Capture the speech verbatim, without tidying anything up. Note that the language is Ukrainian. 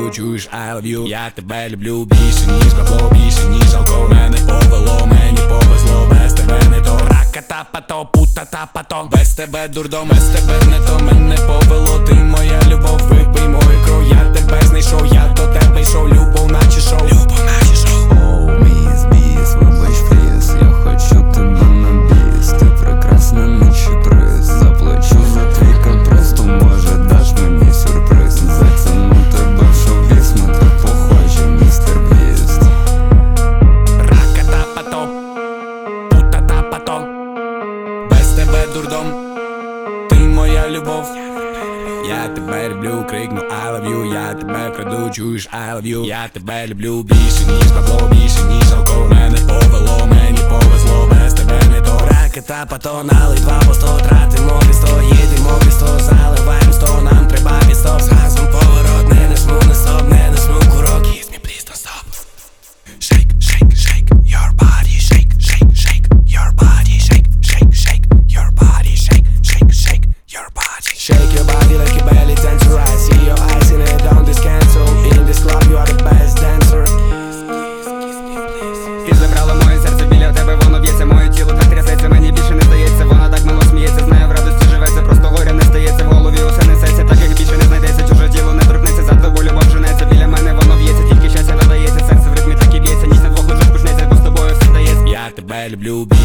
краду, чуєш, I love you. Я тебе люблю більше, ніж бабло, більше, ніж алко. Мене повело, мені повезло, без тебе не то. Рака-та-па-то, пута-та-па-то. Без тебе дурдом, без тебе не то. Мене повело, ти моя любов, випий мою кров. Я тебе знайшов, я до тебе йшов. Любов наче шоу, любов наче шоу. Оу, міс, біс, вибач, пліз. Я хочу тебе на біс. Ти прекрасна, наче приз. Заплачу за твій каприз, то може даш мені сюрприз. Затягну тебе в шоу-біз, ми так похожі, містер Біст. Рака-та-па-то, пута-та-па-то. Без тебе дурдом, ти моя любов. Я тебе люблю, крикну I love you. Я тебе краду, чуєш, I love you. Я тебе люблю більше, ніж бабло, більше, ніж алко. Мене повело, мені повезло, без тебе не то. Рака-та-па-то, налий два по сто. Тратимо сто, їдемо сто, заливаємо сто. Нам треба відстоп, з газом поворот. Не нажму на стоп, не нажму курок. Kiss me please, don't stop. Shake, shake, shake, your body, shake, shake, shake, your body, shake, shake, shake, your body, shake, shake, shake, your body. Shake your body like your belly dancer. I see your eyes in it, don't this cancel. In this club you are the best dancer. Ти забрала моє серце, біля тебе воно б'ється. Моє тіло так трясеться, мені більше не здається. Вона так мило сміється, знає в радості живеться. Просто горя не стається, в голові усе несеться. Так як більше не знайдеться, чуже тіло не торкнеться. За тобою любов женеться, біля мене воно в'ється. Тільки щастя додається, серце в ритмі так і б'ється. Ніч на двох лежить почнеться, бо з тобою все стається. Я тебе люблю.